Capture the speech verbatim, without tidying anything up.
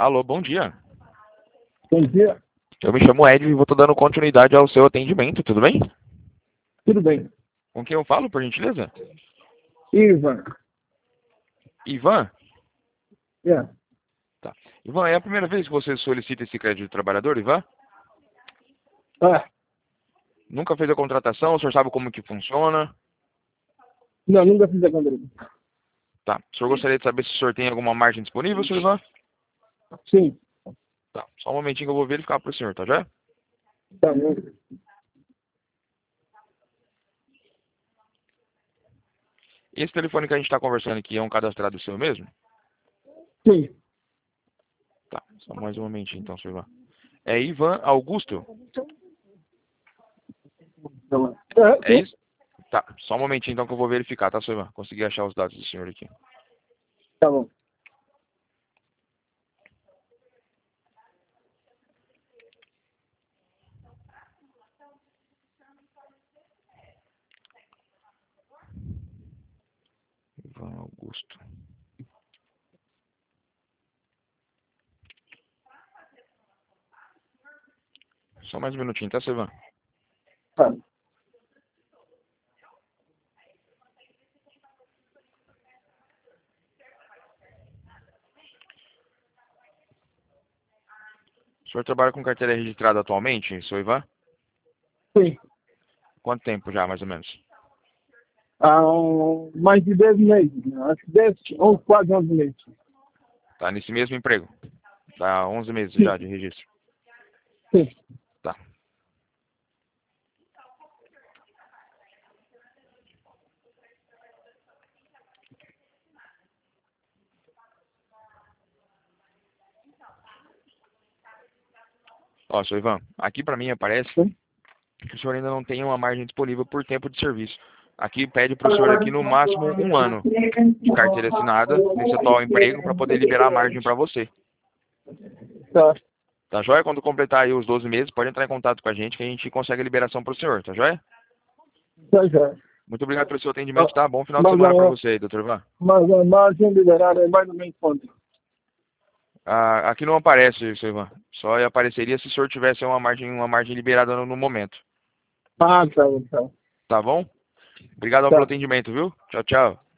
Alô, bom dia. Bom dia. Eu me chamo Ed e vou estar dando continuidade ao seu atendimento, tudo bem? Tudo bem. Com quem eu falo, por gentileza? Ivan. Ivan? É. Tá. Ivan, é a primeira vez que você solicita esse crédito de trabalhador, Ivan? Ah, Nunca fez a contratação, o senhor sabe como que funciona? não, nunca fiz a conta. Tá. O senhor gostaria de saber se o senhor tem alguma margem disponível, senhor Ivan? Sim. Tá. Só um momentinho que eu vou verificar para o senhor, tá já? Tá bom. Esse telefone que a gente está conversando aqui é um cadastrado seu mesmo? Sim. Tá. Só mais um momentinho então, senhor Ivan. É Ivan Augusto? Tá bom. É, É sim. isso? Tá. Só um momentinho então que eu vou verificar, tá, senhor Ivan? Consegui achar os dados do senhor aqui. Tá bom. Ivan Augusto. Só mais um minutinho, tá, senhor Ivan? Tá. O senhor trabalha com carteira registrada atualmente, senhor Ivan? Sim. Quanto tempo já, mais ou menos? Há mais de dez meses. Né? Acho que dez, onze, quase onze meses. Tá nesse mesmo emprego? Tá onze meses Sim. já de registro. Sim. Tá. Ó, senhor Ivan, aqui pra mim aparece Sim. que o senhor ainda não tem uma margem disponível por tempo de serviço. Aqui pede para o senhor aqui no máximo um ano de carteira assinada nesse atual emprego para poder liberar a margem para você. Tá. Tá joia? Quando completar aí os doze meses, pode entrar em contato com a gente que a gente consegue a liberação para o senhor, tá joia? Tá já. Muito obrigado pelo seu atendimento, Ah, tá? Bom final de Mas semana para a, você aí, doutor Ivan. mas a margem liberada é mais ou menos quanto? Ah, aqui não aparece, seu Ivan. Só apareceria se o senhor tivesse uma margem, uma margem liberada no, no momento. Ah, tá. Tá. Tá bom? Obrigado pelo Tá. atendimento, viu? Tchau, tchau.